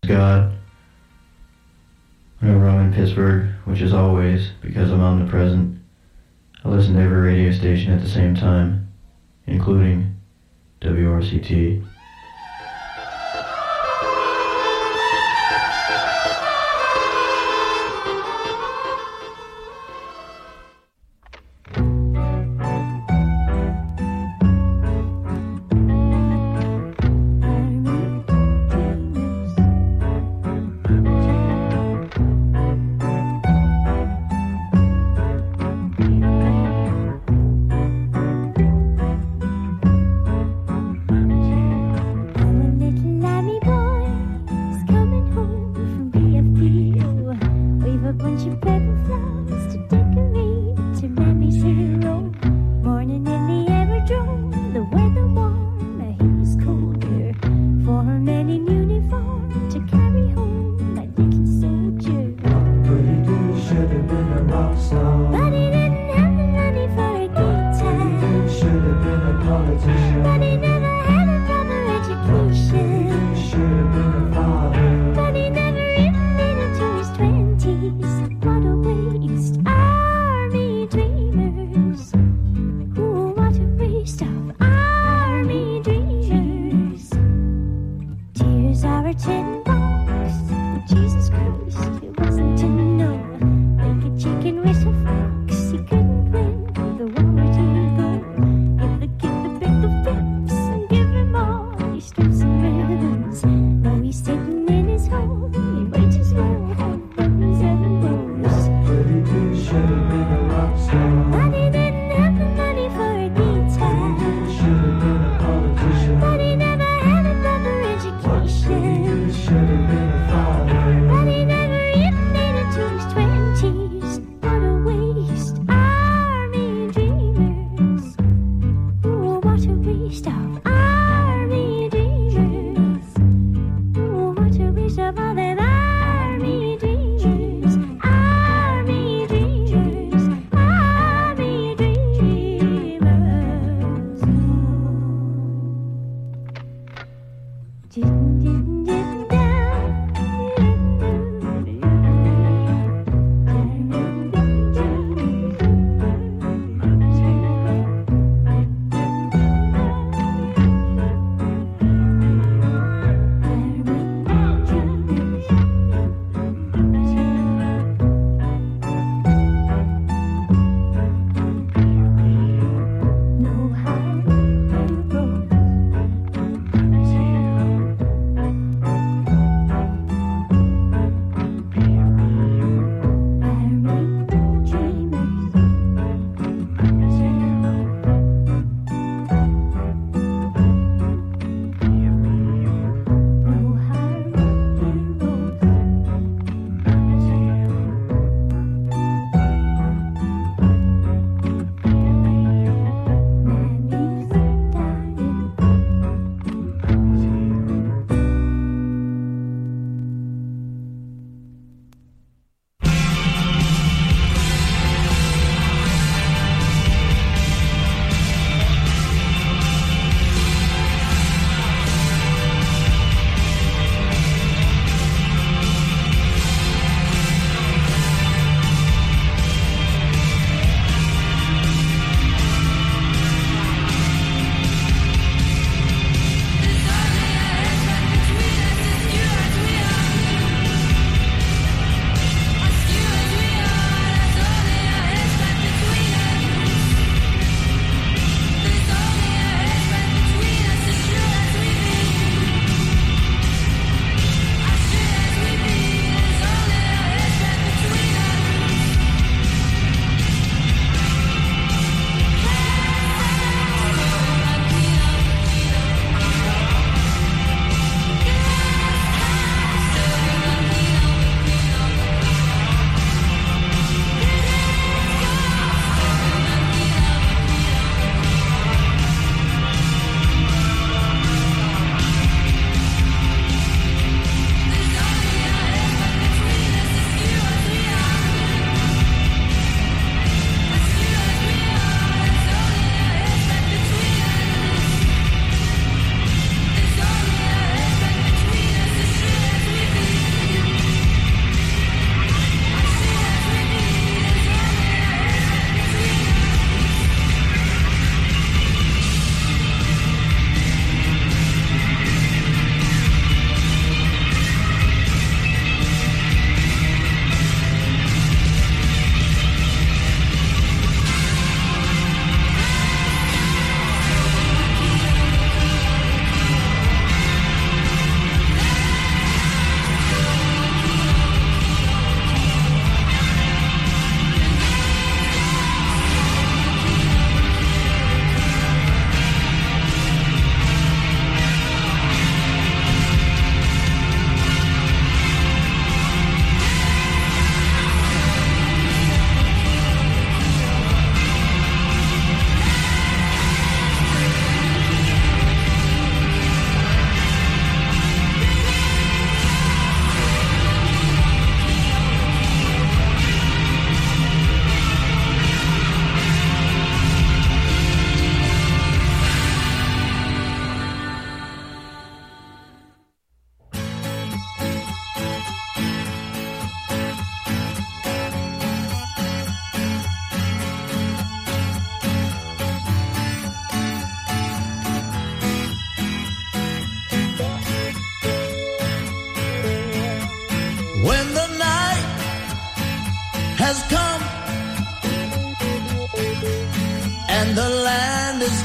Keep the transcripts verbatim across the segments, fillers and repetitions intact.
God. Whenever I'm in Pittsburgh, which is always because I'm omnipresent, I listen to every radio station at the same time, including W R C T. But he never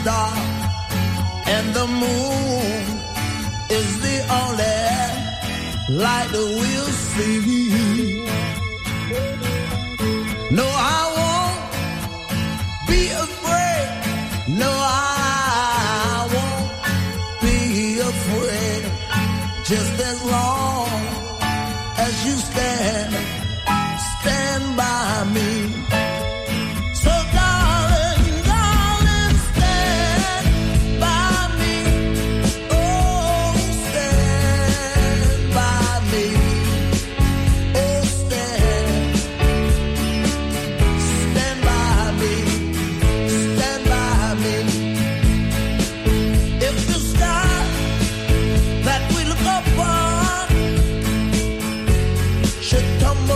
star, and the moon is the only light that we'll see. No, I won't be afraid. No, I won't be afraid. Just as long as you stand, stand by me. So darling, darling, stand by me. Oh, stand by me. Oh, stand. Stand by me. Stand by me. If the sky that we look upon should come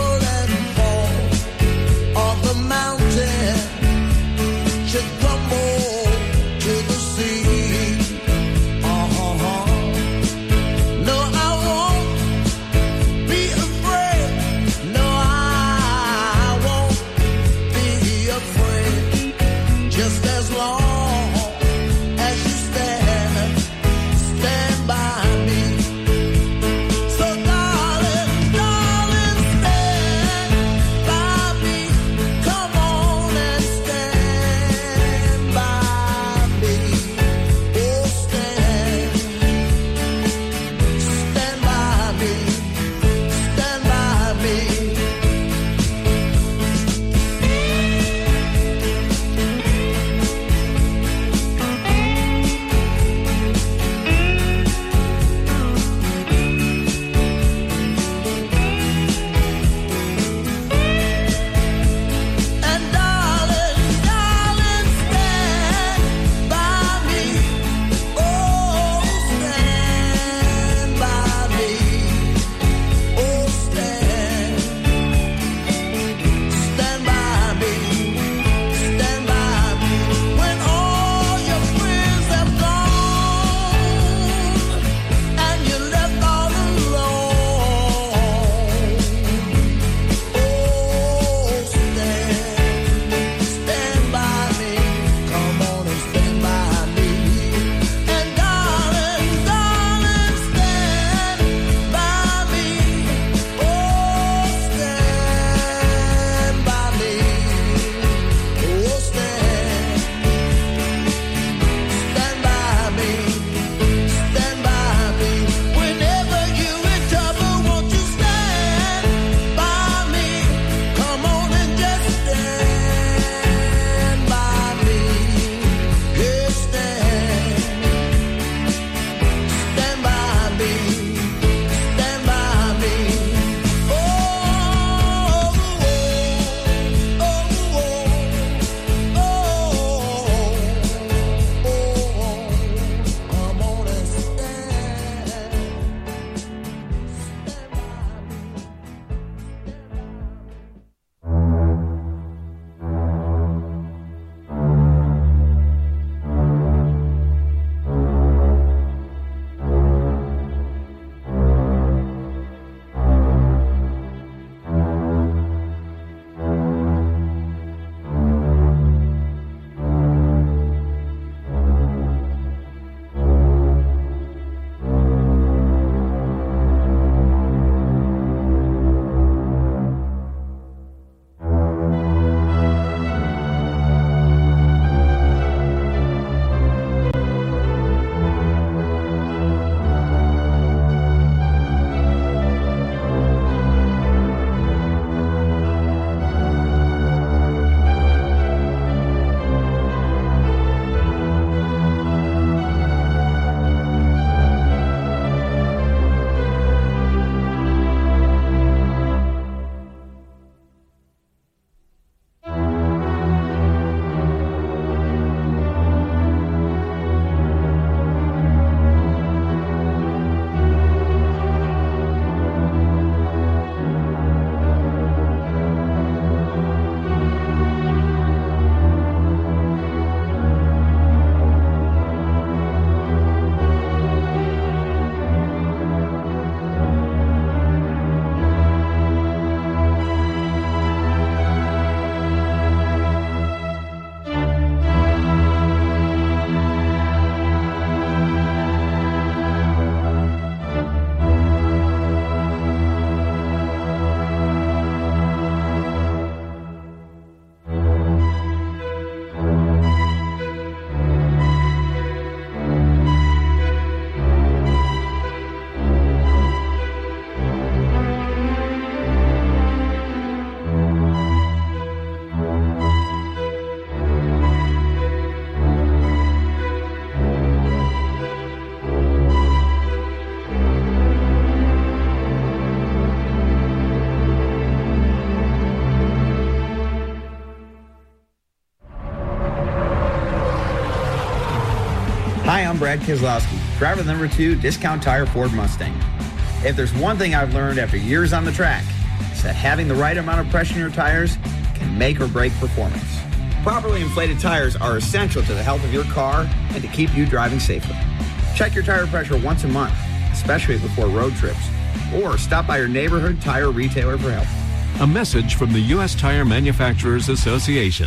Brad Keselowski, driver of the number two Discount Tire Ford Mustang. If there's one thing I've learned after years on the track, it's that having the right amount of pressure in your tires can make or break performance. Properly inflated tires are essential to the health of your car and to keep you driving safely. Check your tire pressure once a month, especially before road trips, or stop by your neighborhood tire retailer for help. A message from the U S Tire Manufacturers Association.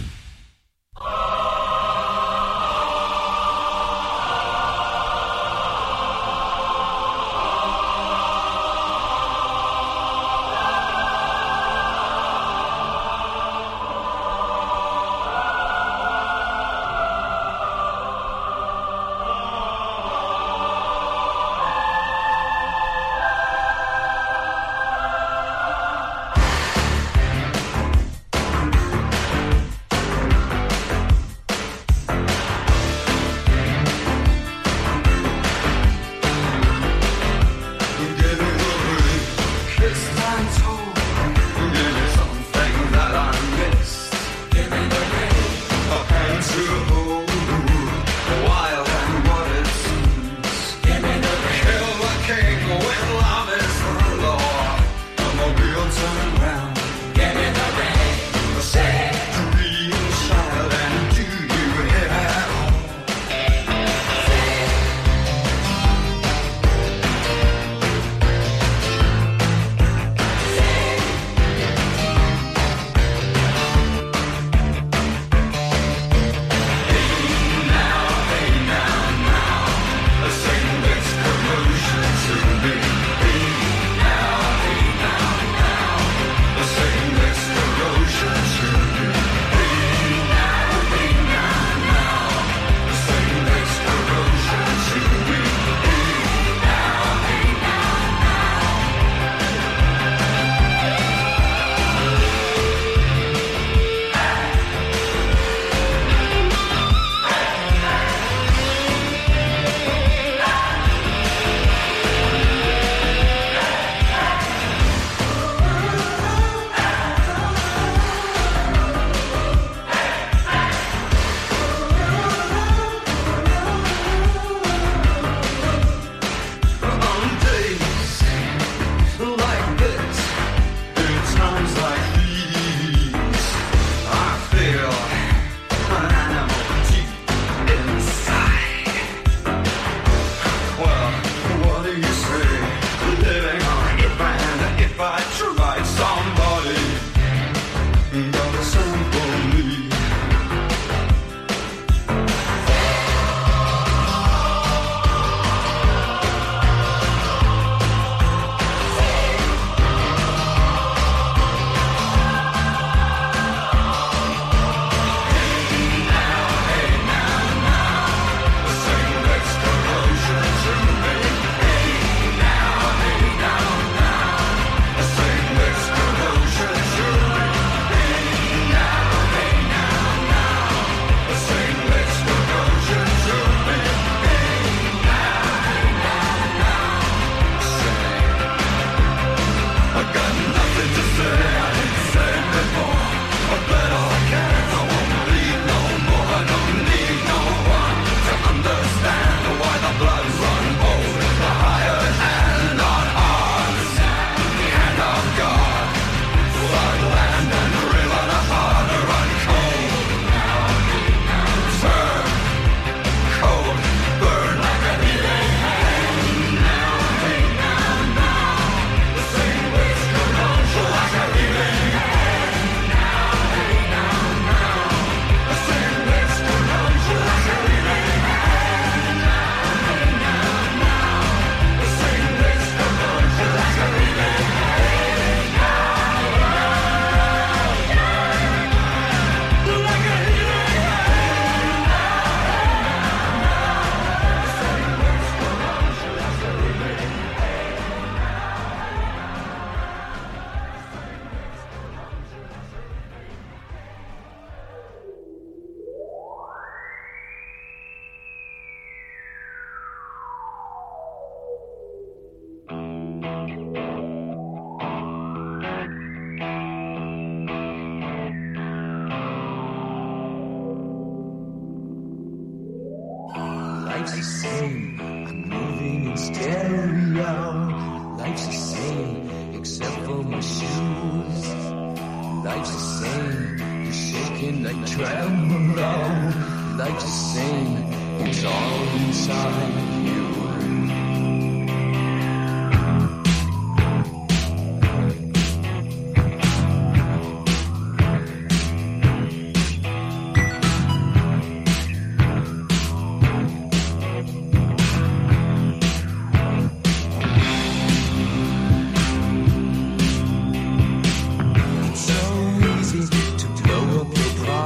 Life's the same, I'm moving in stereo. Life's the same, except for my shoes. Life's the same, you're shaking like tremolo. Life's the same, it's all inside you.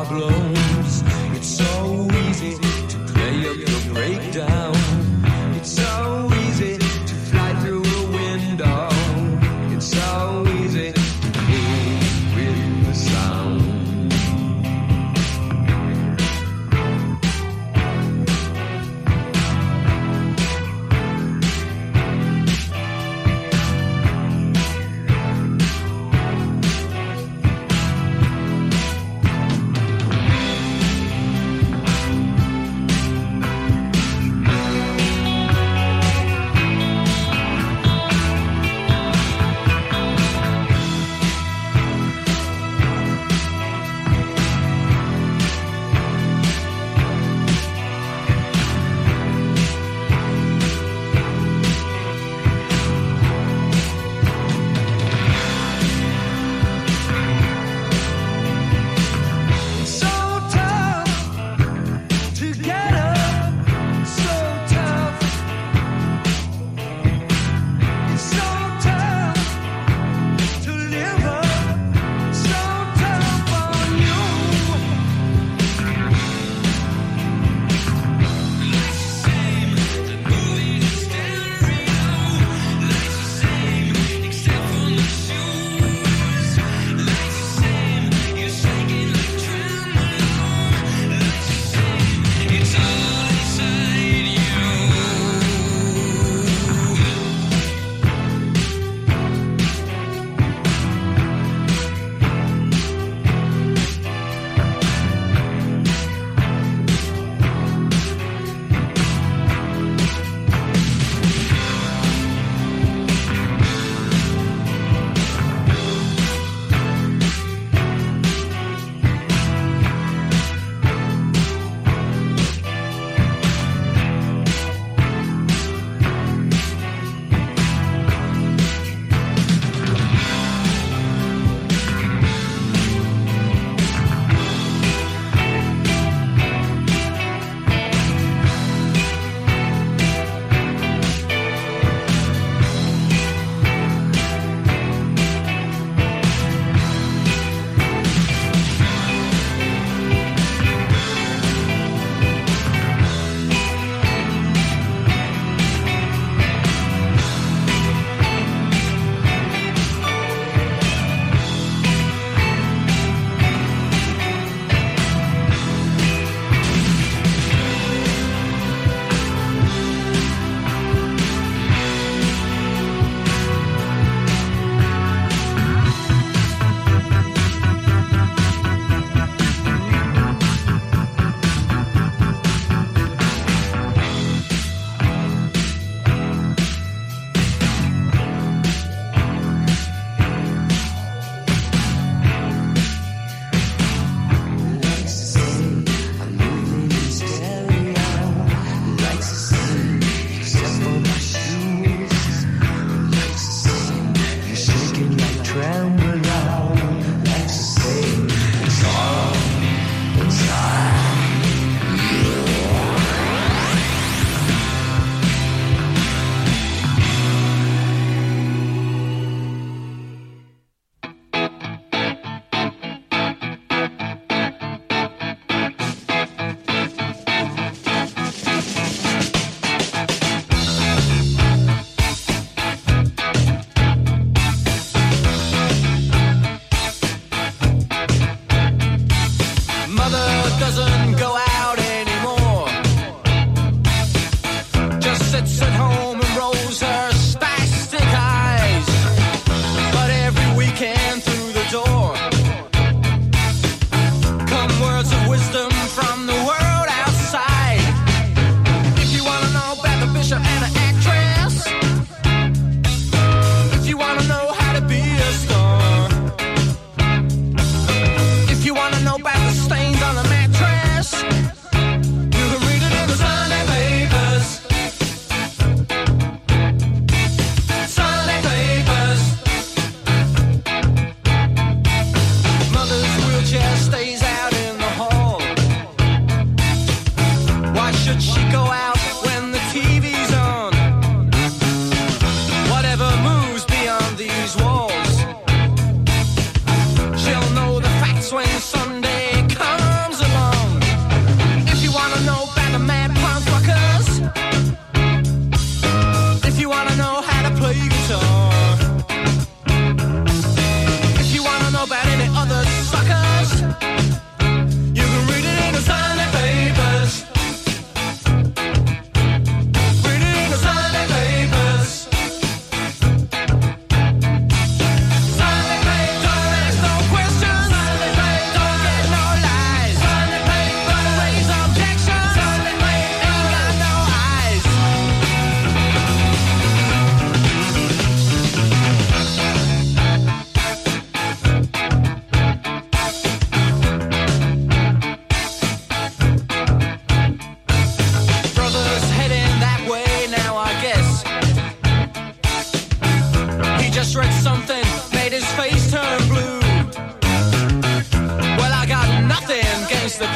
It's so easy to play up your breakdown. It's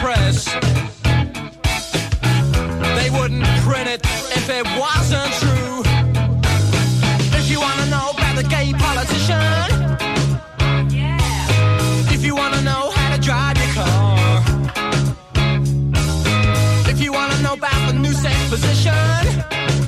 press. They wouldn't print it if it wasn't true. If you wanna know about the gay politician, yeah. If you wanna know how to drive your car, if you wanna know about the new sex position,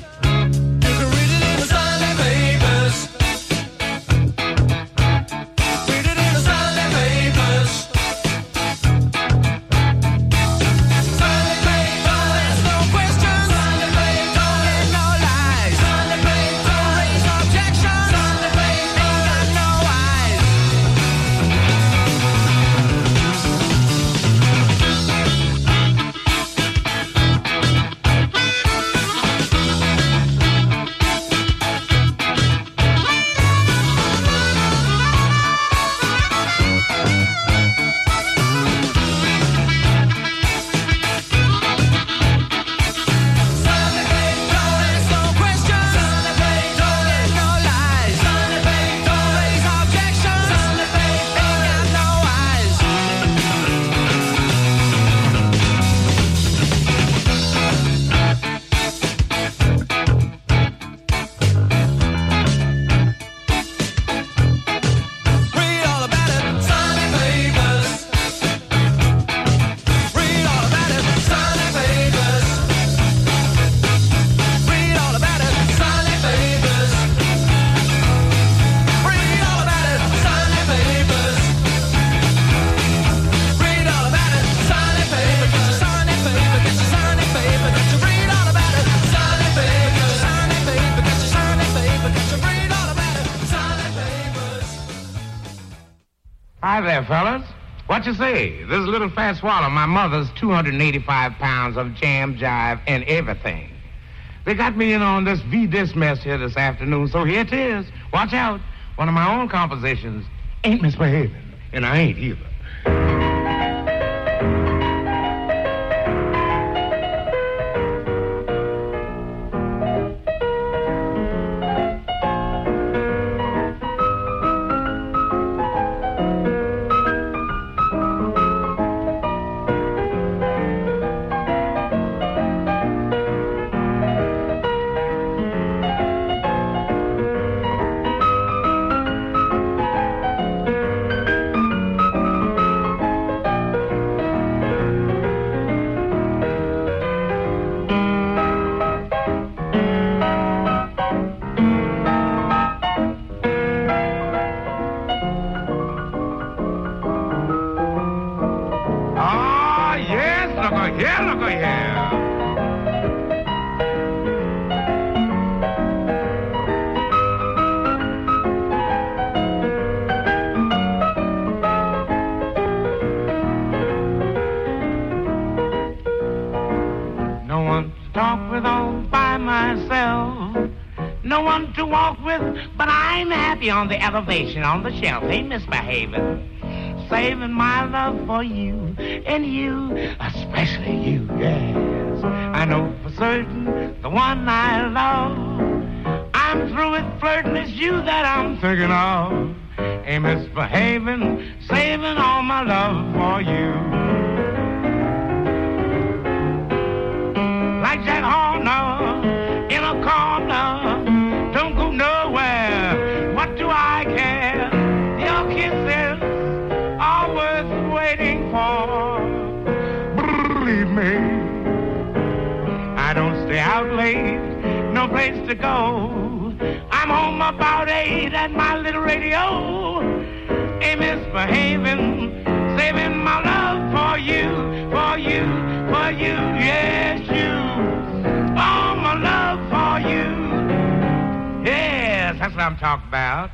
Hi there, fellas. What you say? This is Little Fat Swallow, my mother's two hundred eighty-five pounds of jam, jive, and everything. They got me in on this V-Dis mess here this afternoon, so here it is. Watch out. One of my own compositions, Ain't Misbehaving, and I ain't either. On the elevation, on the shelf, ain't misbehaving. Saving my love for you, and you, especially you, yes. I know for certain the one I love. I'm through with flirting, it's you that I'm thinking of. Ain't misbehaving, saving all my love for you. Like Jack Horner in a corner, don't go nowhere. What do I care? Your kisses are worth waiting for. Believe me, I don't stay out late, no place to go. I'm home about eight at my little radio. Ain't misbehaving, saving my love for you, for you, for you, yes, you. All my love for you. Yes, that's what I'm talking about.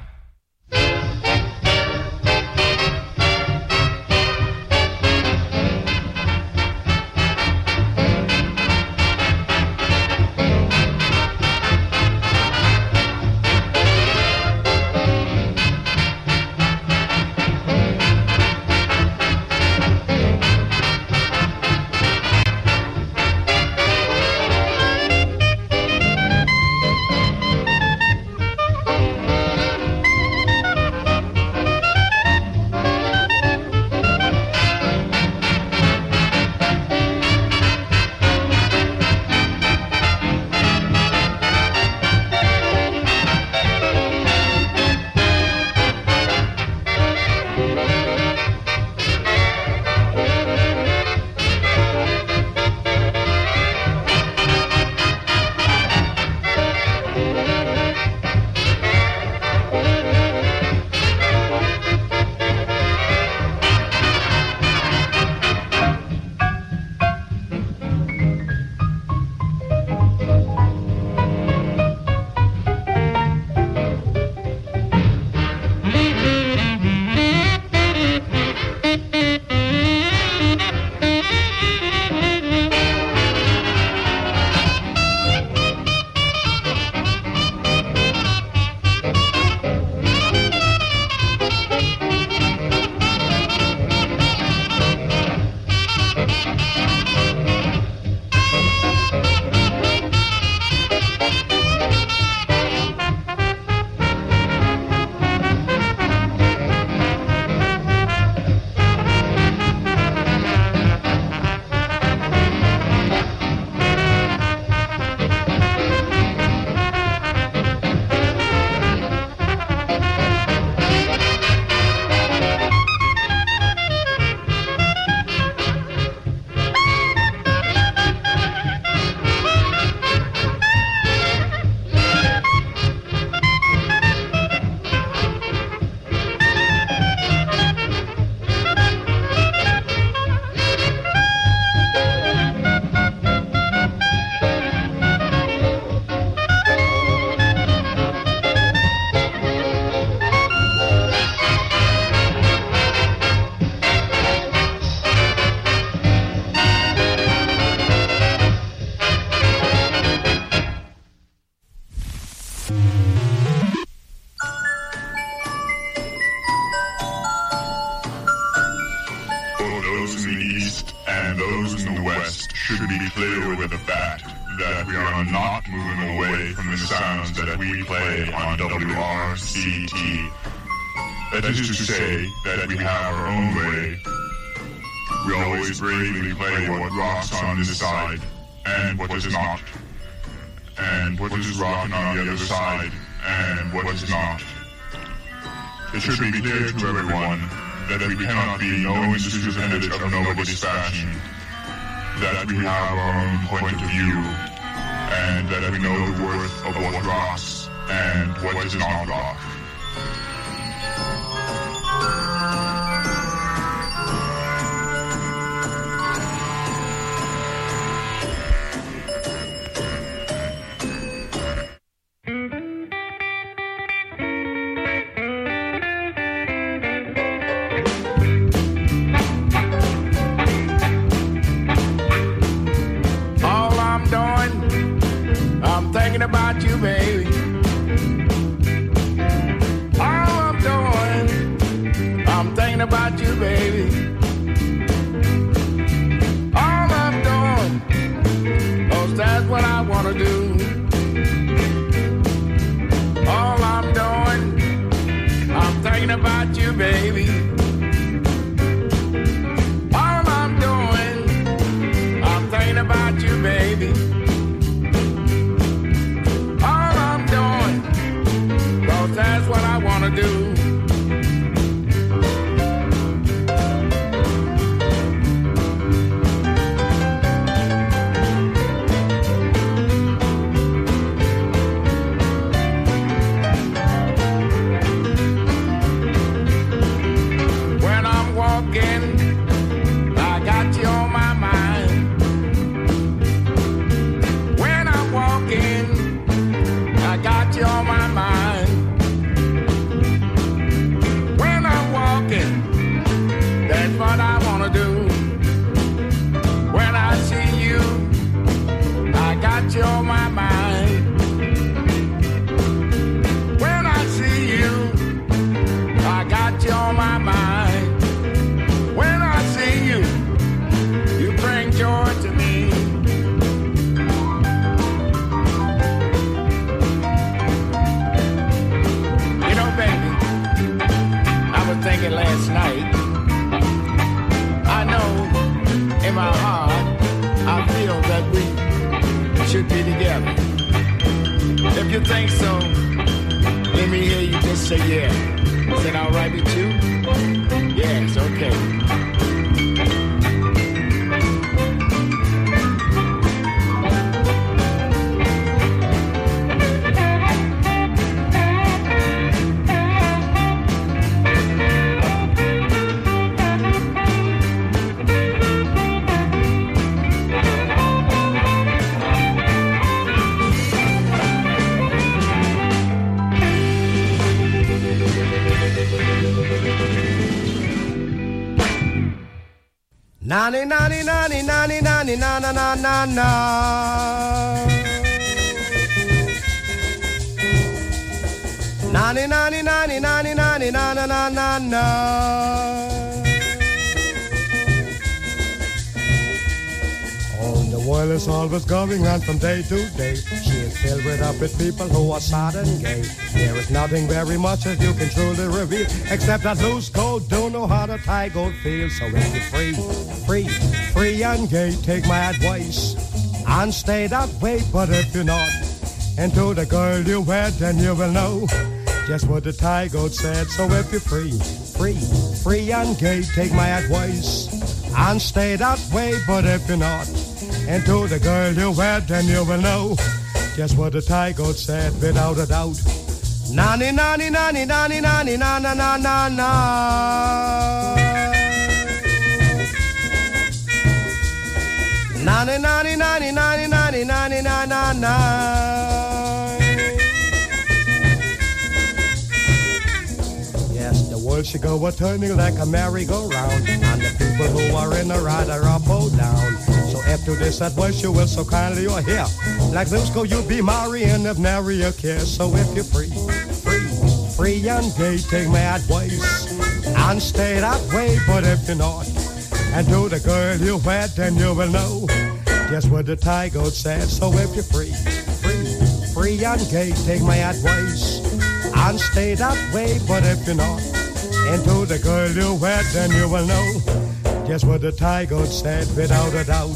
those in the East and those in the West should be clear with the fact that we are not moving away from the sounds that we play on W R C T. That is to say that we have our own way. We always bravely play what rocks on this side and what does not, and what is rocking on the other side and what is not. It should be clear to everyone that we cannot be no industry's appendage of nobody's fashion, that we have our own point of view, and that we know the worth of what rocks and what does not rock. About you, baby. All I'm doing, I'm thinking about you, baby. All I'm doing, cause that's what I wanna do. All I'm doing, I'm thinking about you, baby. All I'm doing, I'm thinking about you, baby. That's what I wanna do. When I'm walking, I got you on my mind. When I'm walking, I got you on my mind. That's what I wanna do. When I see you, I got you on my mind. When I see you, I got you on my mind. When I see you, you bring joy to me. You know, baby, I was thinking last night. In my heart, I feel that we should be together. If you think so, let me hear you just say yeah. Is that all right with you? Yes, okay. Nani nani nani nani nani na na na na na. Nani nani nani nani nani na na na na na. The world is always going on from day to day. She is filled with up with people who are sad and gay. There is nothing very much that you can truly reveal, except that loose gold don't know how to tie gold feels. So if you're free, free, free and gay, take my advice and stay that way. But if you're not, and to the girl you wed, then you will know just what the tie goat said. So if you're free, free, free and gay, take my advice and stay that way. But if you're not, and to the girl you wed, then you will know just what the tie goat said without a doubt. Nani nani nani nani nani na na na na na. Nani nani nani nani nani nani na na na. Yes, the world should go a turning like a merry-go-round, and the people who are in a ride are up or down. So after this advice you will so kindly or hear, like this go you be married and if nary a care. So if you're free, free, free and gay, take my advice and stay that way. But if you're not, And to the girl you wed, then you will know just what the Thai goat said. So if you're free, free, free and gay, take my advice and stay that way. But if you're not, and to the girl you wed, then you will know just what the Thai goat said without a doubt.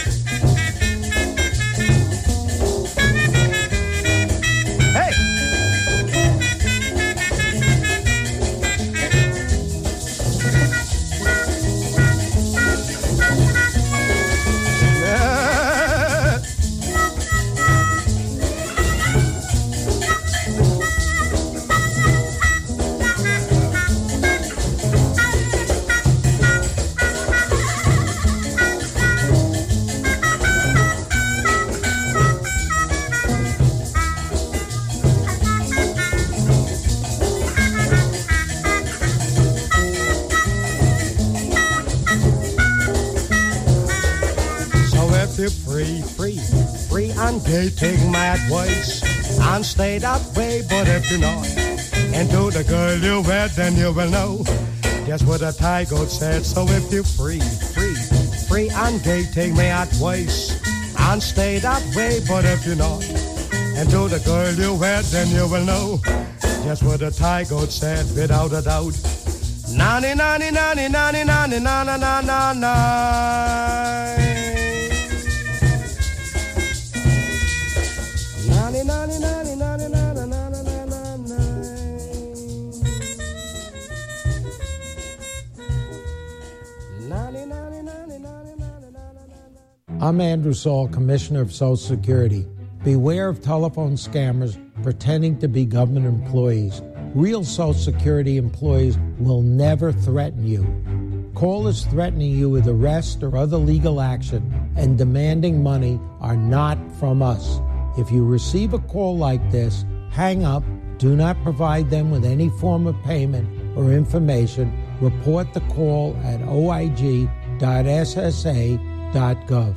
Gay, take my advice and stay that way. But if you're not, and to the girl you wed, then you will know just what a Thai goat said. So if you're free, free, free and gay, take my advice and stay that way. But if you're not, and to the girl you wed, then you will know just what a Thai goat said without a doubt. Nani, nani, nani, nani, nani, na, na, na, na, na. I'm Andrew Saul, Commissioner of Social Security. Beware of telephone scammers pretending to be government employees. Real Social Security employees will never threaten you. Callers threatening you with arrest or other legal action and demanding money are not from us. If you receive a call like this, hang up, do not provide them with any form of payment or information. Report the call at o i g dot s s a dot gov.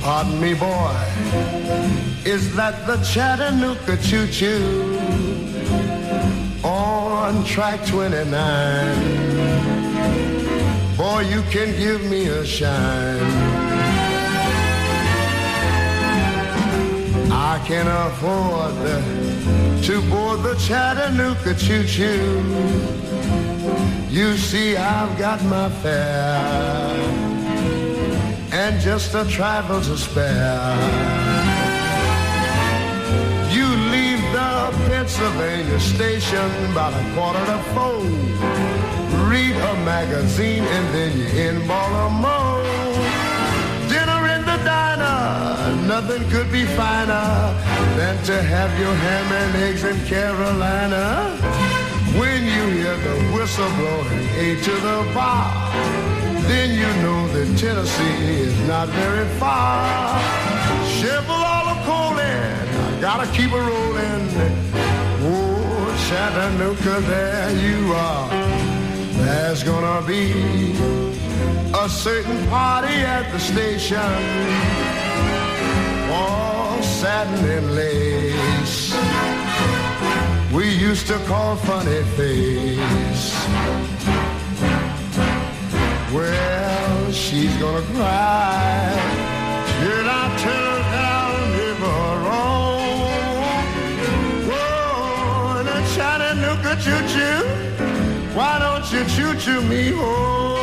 Pardon me, boy, is that the Chattanooga choo-choo on track twenty-nine? Boy, you can give me a shine. I can afford to board the Chattanooga choo-choo. You see, I've got my fare and just a trifle to spare. You leave the Pennsylvania station about a quarter to four. Read a magazine and then you're in Baltimore. Dinner in the diner, nothing could be finer than to have your ham and eggs in Carolina. When you hear the whistle blowing eight to the bar, then you know that Tennessee is not very far. Shovel all the coal in, I gotta keep it rolling. Oh, Chattanooga, there you are. There's gonna be a certain party at the station, all satin and lace. We used to call Funny Face. Well, she's gonna cry till I tell her that I'll never wrong. Whoa, in a Chattanooga choo-choo, why don't you choo-choo me home?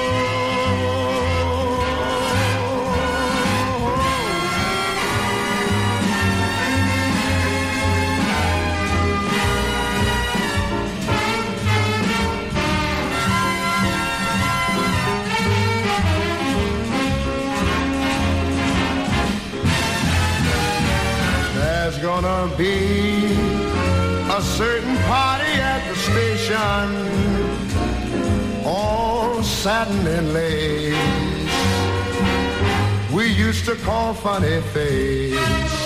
There's gonna be a certain party at the station, all satin and lace. We used to call Funny Face.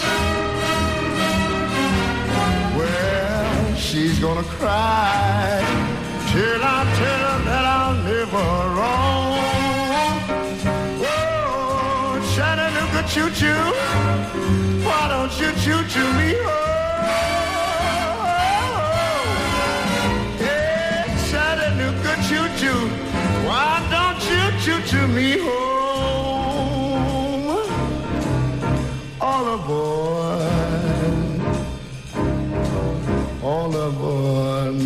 Well, she's gonna cry till I tell her that I'll never wrong. Whoa, Chattanooga choo-choo, why don't you choo-choo me home? Yeah, Chattanooga choo-choo, why don't you choo-choo me home? All aboard, all aboard.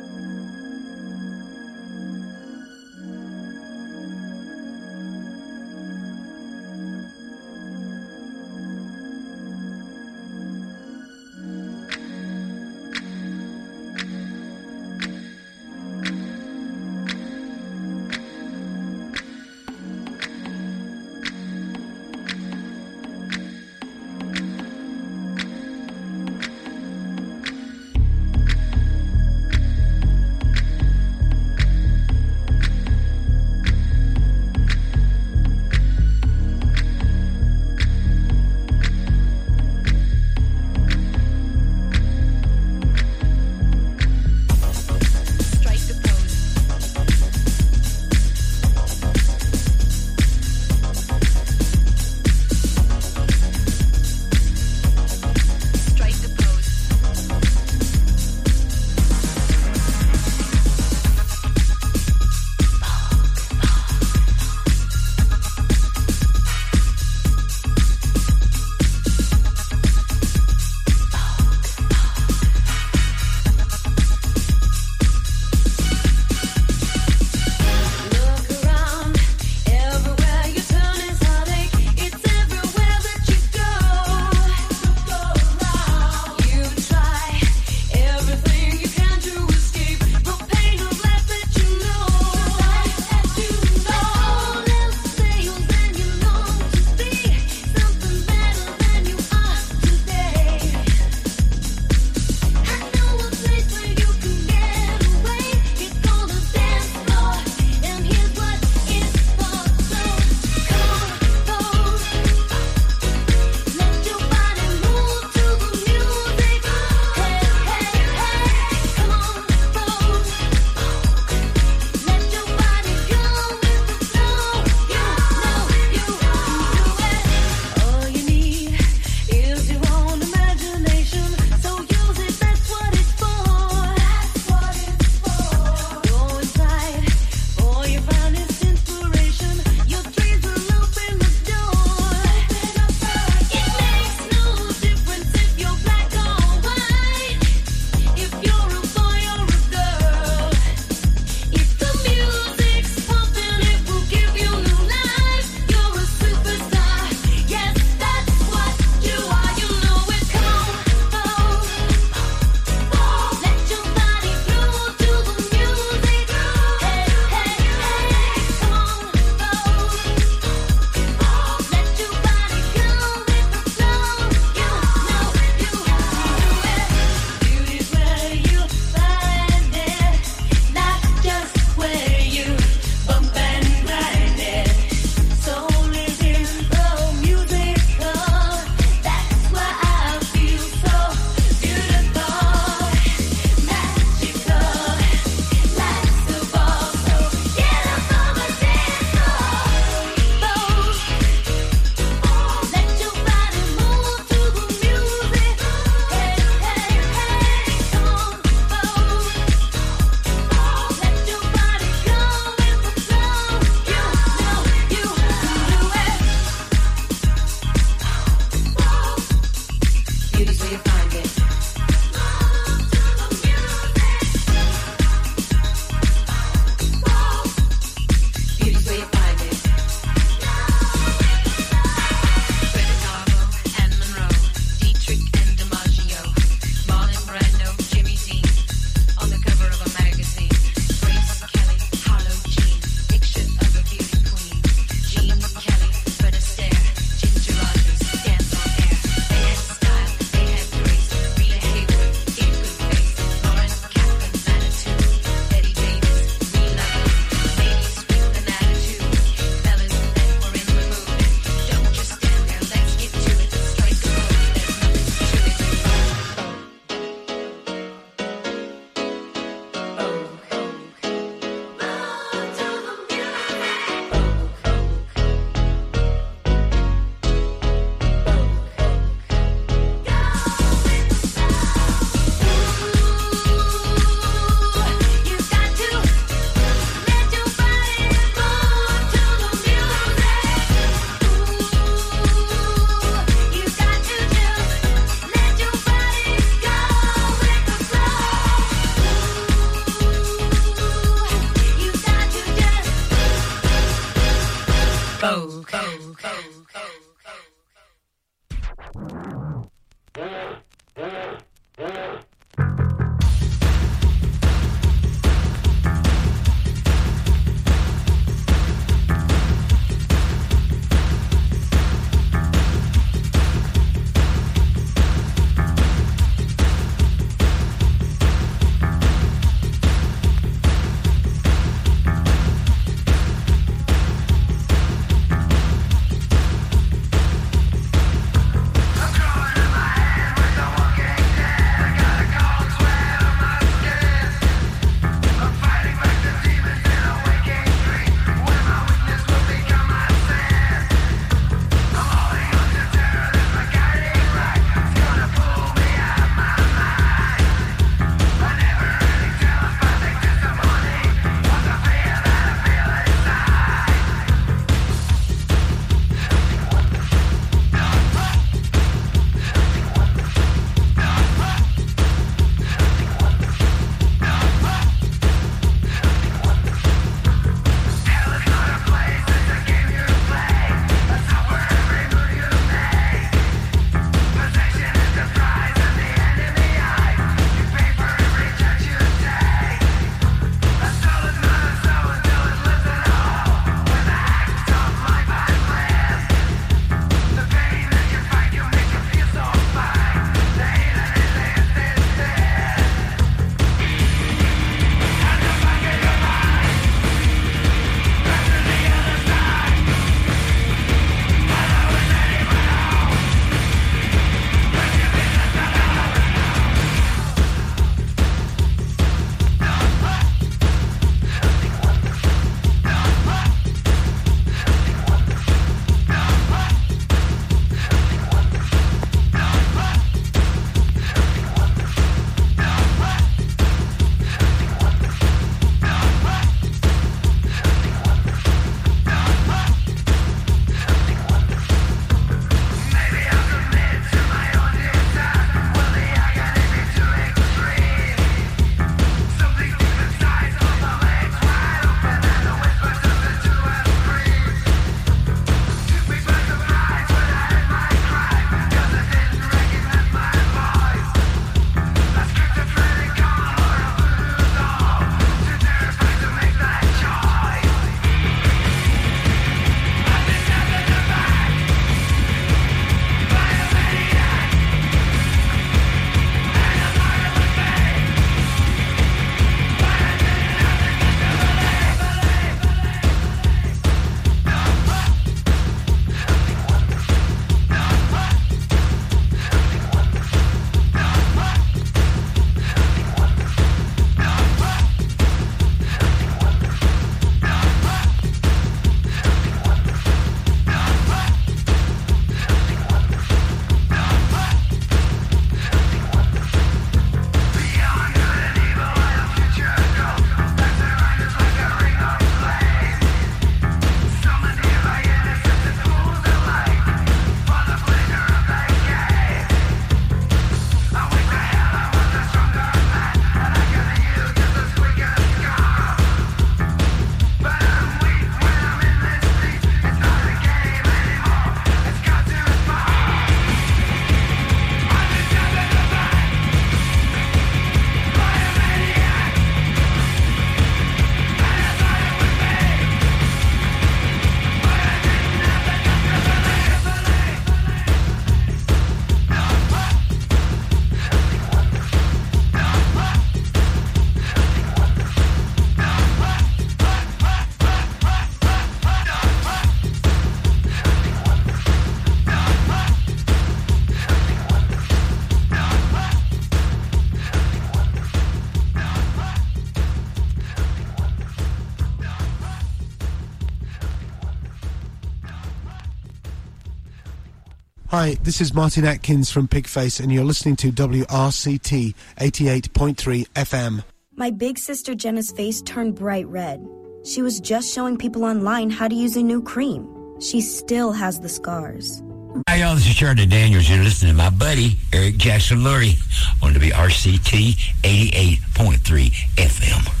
Hi, this is Martin Atkins from Pigface, and you're listening to W R C T eighty-eight point three F M. My big sister Jenna's face turned bright red. She was just showing people online how to use a new cream. She still has the scars. Hi, y'all. This is Charlie Daniels. You're listening to my buddy, Eric Jackson Lurie, on W R C T eighty-eight point three F M.